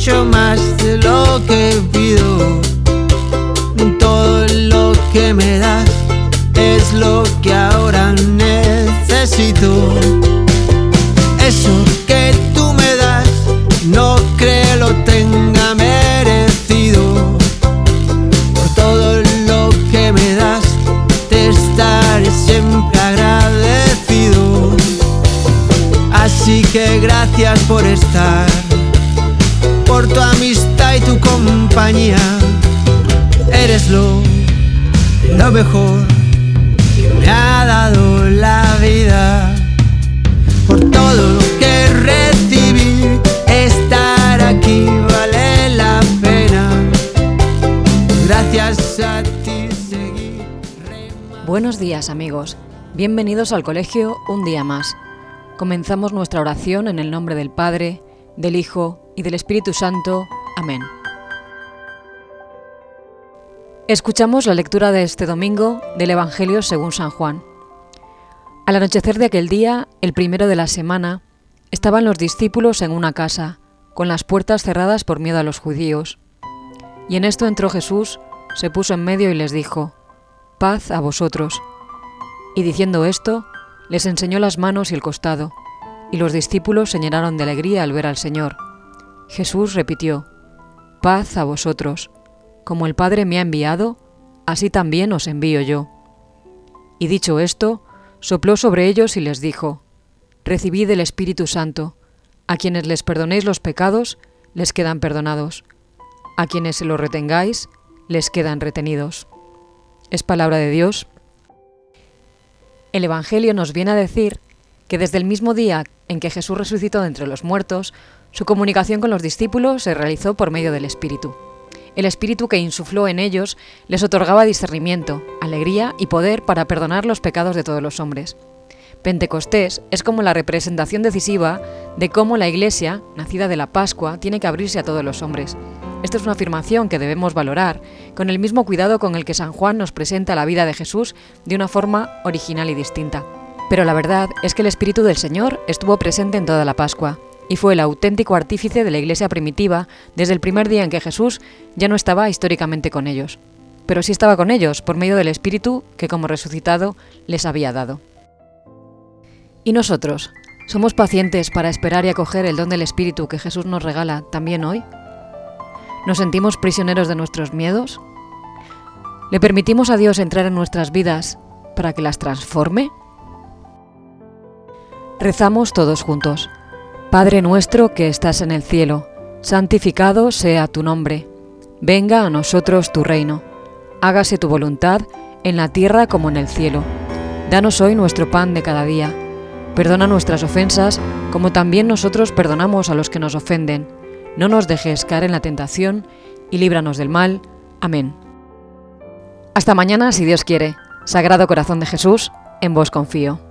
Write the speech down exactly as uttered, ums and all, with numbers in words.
mucho más de lo que pido. Todo lo que me das es lo que ahora necesito. Eso que tú me das no creo lo tenga merecido. Por todo lo que me das te estaré siempre agradecido. Así que gracias por estar, por tu amistad y tu compañía. Eres lo, lo mejor que me ha dado la vida. Por todo lo que recibí, estar aquí vale la pena. Gracias a ti seguí remando. Buenos días, amigos. Bienvenidos al colegio un día más. Comenzamos nuestra oración en el nombre del Padre, del Hijo y del Espíritu Santo. Amén. Escuchamos la lectura de este domingo del Evangelio según San Juan. Al anochecer de aquel día, el primero de la semana, estaban los discípulos en una casa, con las puertas cerradas por miedo a los judíos. Y en esto entró Jesús, se puso en medio y les dijo: «Paz a vosotros». Y diciendo esto, les enseñó las manos y el costado, y los discípulos se llenaron de alegría al ver al Señor. Jesús repitió: «Paz a vosotros. Como el Padre me ha enviado, así también os envío yo». Y dicho esto, sopló sobre ellos y les dijo: «Recibid el Espíritu Santo. A quienes les perdonéis los pecados, les quedan perdonados. A quienes se los retengáis, les quedan retenidos». Es palabra de Dios. El Evangelio nos viene a decir que desde el mismo día en que Jesús resucitó de entre los muertos, su comunicación con los discípulos se realizó por medio del Espíritu. El Espíritu que insufló en ellos les otorgaba discernimiento, alegría y poder para perdonar los pecados de todos los hombres. Pentecostés es como la representación decisiva de cómo la Iglesia, nacida de la Pascua, tiene que abrirse a todos los hombres. Esta es una afirmación que debemos valorar, con el mismo cuidado con el que San Juan nos presenta la vida de Jesús de una forma original y distinta. Pero la verdad es que el Espíritu del Señor estuvo presente en toda la Pascua, y fue el auténtico artífice de la Iglesia primitiva desde el primer día en que Jesús ya no estaba históricamente con ellos, pero sí estaba con ellos por medio del Espíritu que como resucitado les había dado. ¿Y nosotros? ¿Somos pacientes para esperar y acoger el don del Espíritu que Jesús nos regala también hoy? ¿Nos sentimos prisioneros de nuestros miedos? ¿Le permitimos a Dios entrar en nuestras vidas para que las transforme? Rezamos todos juntos. Padre nuestro que estás en el cielo, santificado sea tu nombre. Venga a nosotros tu reino. Hágase tu voluntad en la tierra como en el cielo. Danos hoy nuestro pan de cada día. Perdona nuestras ofensas, como también nosotros perdonamos a los que nos ofenden. No nos dejes caer en la tentación y líbranos del mal. Amén. Hasta mañana, si Dios quiere. Sagrado Corazón de Jesús, en vos confío.